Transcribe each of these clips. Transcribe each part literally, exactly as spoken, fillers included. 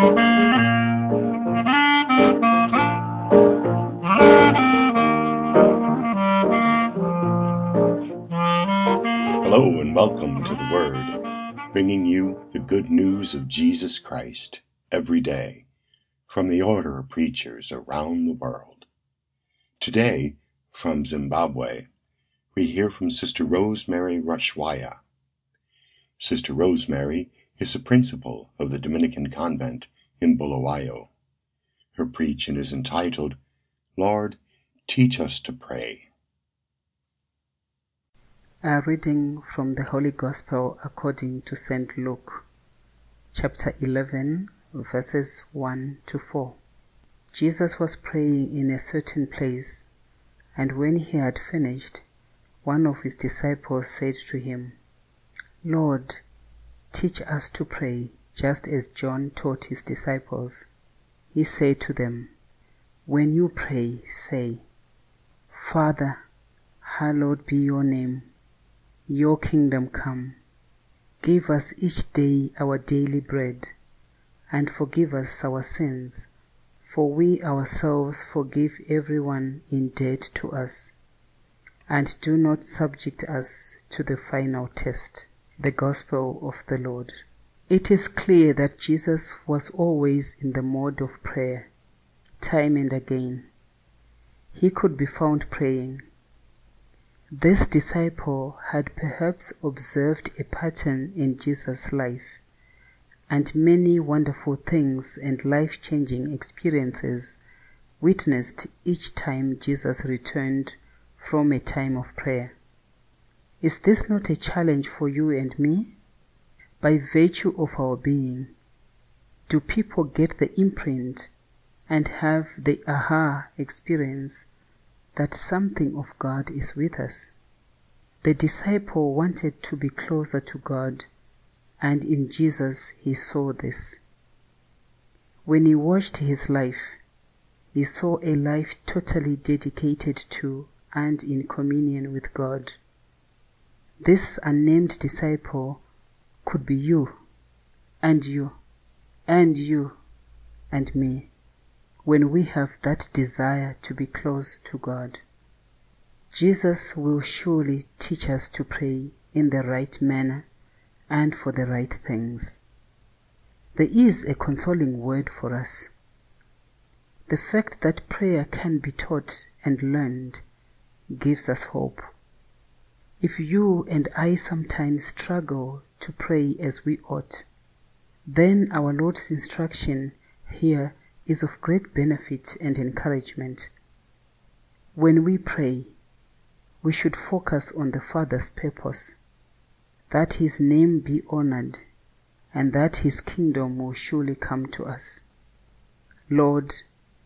Hello and welcome to the Word, bringing you the good news of Jesus Christ every day from the order of preachers around the world. Today, from Zimbabwe, we hear from Sister Rosemary Rushwaya. Sister Rosemary is a principal of the Dominican convent in Bulawayo. Her preaching is entitled, Lord, Teach Us to Pray. A reading from the Holy Gospel according to Saint Luke, chapter eleven, verses one to four. Jesus was praying in a certain place, and when he had finished, one of his disciples said to him, Lord, teach us to pray, just as John taught his disciples. He said to them, When you pray, say, Father, hallowed be your name. Your kingdom come. Give us each day our daily bread, and forgive us our sins, for we ourselves forgive everyone in debt to us. And do not subject us to the final test. The Gospel of the Lord. It is clear that Jesus was always in the mode of prayer, time and again. He could be found praying. This disciple had perhaps observed a pattern in Jesus' life, and many wonderful things and life-changing experiences witnessed each time Jesus returned from a time of prayer. Is this not a challenge for you and me? By virtue of our being, do people get the imprint and have the aha experience that something of God is with us? The disciple wanted to be closer to God, and in Jesus he saw this. When he watched his life, he saw a life totally dedicated to and in communion with God. This unnamed disciple could be you, and you, and you, and me, when we have that desire to be close to God. Jesus will surely teach us to pray in the right manner and for the right things. There is a consoling word for us. The fact that prayer can be taught and learned gives us hope. If you and I sometimes struggle to pray as we ought, then our Lord's instruction here is of great benefit and encouragement. When we pray, we should focus on the Father's purpose, that his name be honored, and that his kingdom will surely come to us. Lord,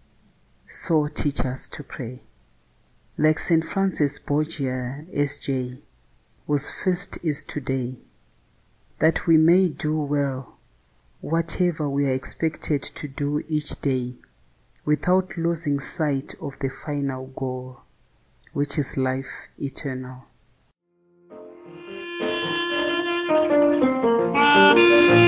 so teach us to pray. Like Saint Francis Borgia, S J, whose feast is today, that we may do well whatever we are expected to do each day, without losing sight of the final goal, which is life eternal.